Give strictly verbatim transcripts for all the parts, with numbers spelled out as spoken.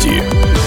Новости.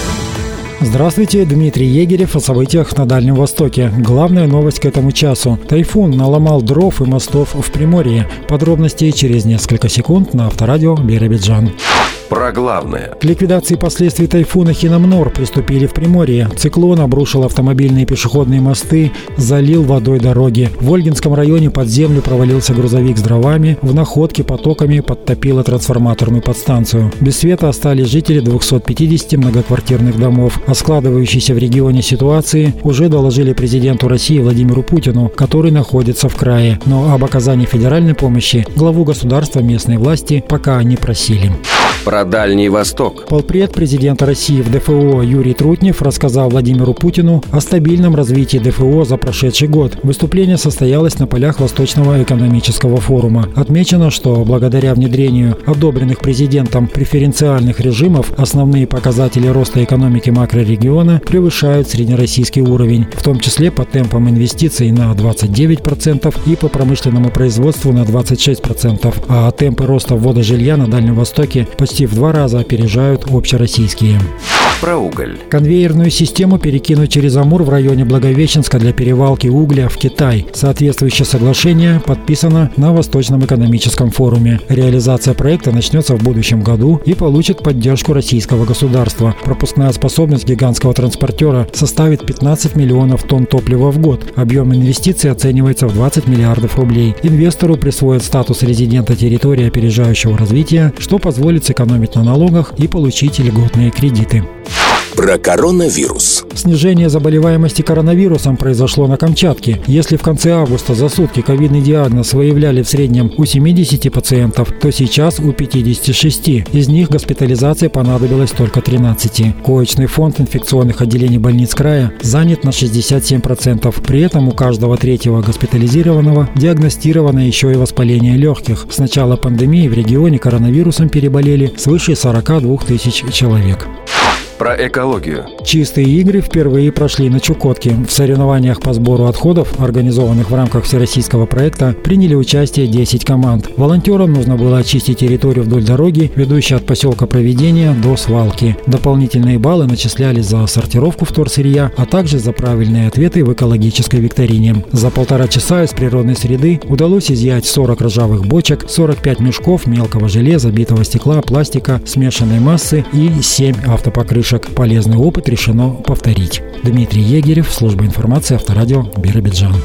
Здравствуйте, Дмитрий Егерев о событиях на Дальнем Востоке. Главная новость к этому часу. Тайфун наломал дров и мостов в Приморье. Подробности через несколько секунд на Авторадио Биробиджан. Про главное. К ликвидации последствий тайфуна Хинамнор приступили в Приморье. Циклон обрушил автомобильные и пешеходные мосты, залил водой дороги. В Ольгинском районе под землю провалился грузовик с дровами. В Находке потоками подтопило трансформаторную подстанцию. Без света остались жители двухсот пятидесяти многоквартирных домов. О складывающейся в регионе ситуации уже доложили президенту России Владимиру Путину, который находится в крае. Но об оказании федеральной помощи главу государства местные власти пока не просили. Про Дальний Восток. Полпред президента России в ДФО Юрий Трутнев рассказал Владимиру Путину о стабильном развитии ДФО за прошедший год. Выступление состоялось на полях Восточного экономического форума. Отмечено, что благодаря внедрению одобренных президентом преференциальных режимов основные показатели роста экономики макрорегиона превышают среднероссийский уровень, в том числе по темпам инвестиций на двадцать девять процентов и по промышленному производству на двадцать шесть процентов, а темпы роста ввода жилья на Дальнем Востоке почти в два раза опережают общероссийские. Про уголь. Конвейерную систему перекинут через Амур в районе Благовещенска для перевалки угля в Китай. Соответствующее соглашение подписано на Восточном экономическом форуме. Реализация проекта начнется в будущем году и получит поддержку российского государства. Пропускная способность гигантского транспортера составит пятнадцать миллионов тонн топлива в год. Объем инвестиций оценивается в двадцать миллиардов рублей. Инвестору присвоят статус резидента территории опережающего развития, что позволит сэкономить на налогах и получить льготные кредиты. Про коронавирус. Снижение заболеваемости коронавирусом произошло на Камчатке. Если в конце августа за сутки ковидный диагноз выявляли в среднем у семидесяти пациентов, то сейчас у пятидесяти шести. Из них госпитализация понадобилась только тринадцати. Коечный фонд инфекционных отделений больниц края занят на шестьдесят семь процентов. При этом у каждого третьего госпитализированного диагностировано еще и воспаление легких. С начала пандемии в регионе коронавирусом переболели свыше сорока двух тысяч человек. Про экологию. Чистые игры впервые прошли на Чукотке. В соревнованиях по сбору отходов, организованных в рамках всероссийского проекта, приняли участие десять команд. Волонтерам нужно было очистить территорию вдоль дороги, ведущей от поселка Проведения до свалки. Дополнительные баллы начислялись за сортировку вторсырья, а также за правильные ответы в экологической викторине. За полтора часа из природной среды удалось изъять сорок ржавых бочек, сорок пять мешков мелкого железа, битого стекла, пластика, смешанной массы и семь автопокрышек. Полезный опыт решено повторить. Дмитрий Егерев, служба информации Авторадио Биробиджан.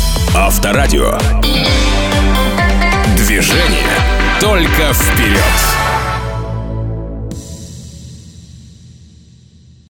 Авторадио. Движение только вперед.